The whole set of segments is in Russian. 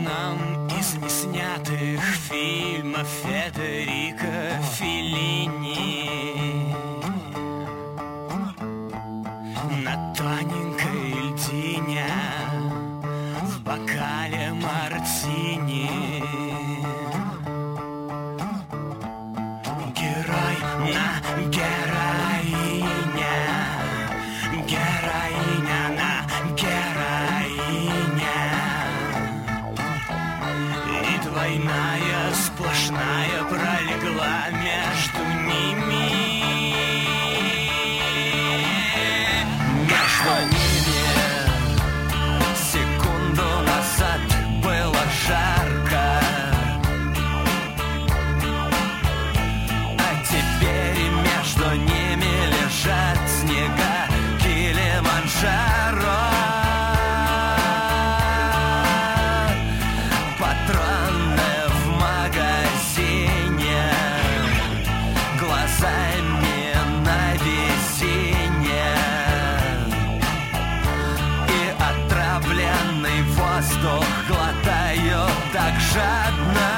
одном из неснятых фильмов Федерико Феллини на тоненькой льдине в бокале мартини герой на героине, героиня на героине, и двойная сплошная пролегла между ними. Между ними секунду назад было жарко, а теперь между ними лежат снега Килиманджаро. Патроны в магазине, глазами на весенне, и отравленный воздух глотаю так жадно.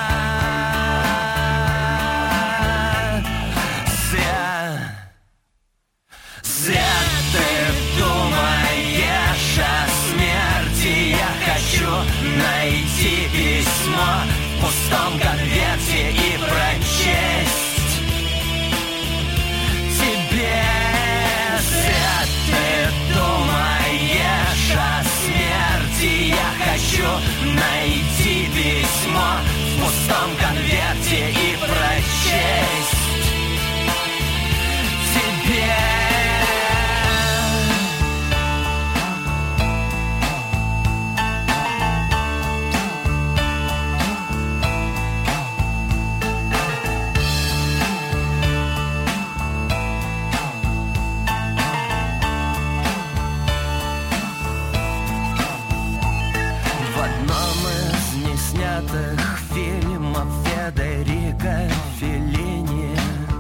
Зря ты думаешь о смерти. Я хочу найти письмо в пустом конверте и прочесть тебе. Зря ты думаешь о смерти. Я хочу найти письмо в пустом конверте и прочесть тебе. Фильмов Федерико Феллини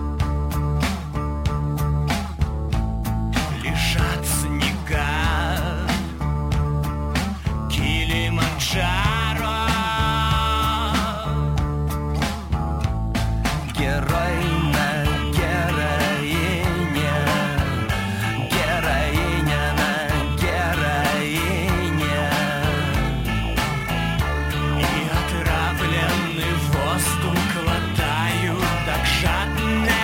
лежат снега Килиманджаро. Герой на героине, героиня на героине, и отравленный воздух глотаю так жадно.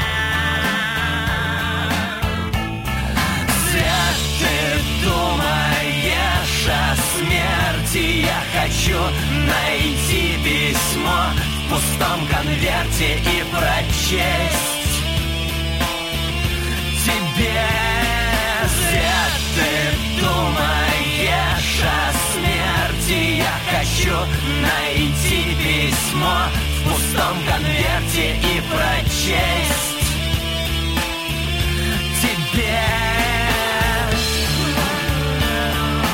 Зря ты думаешь о смерти. Я хочу найти письмо в пустом конверте и прочесть тебе. Зря ты думаешь о смерти. Я хочу найти письмо в пустом конверте и прочесть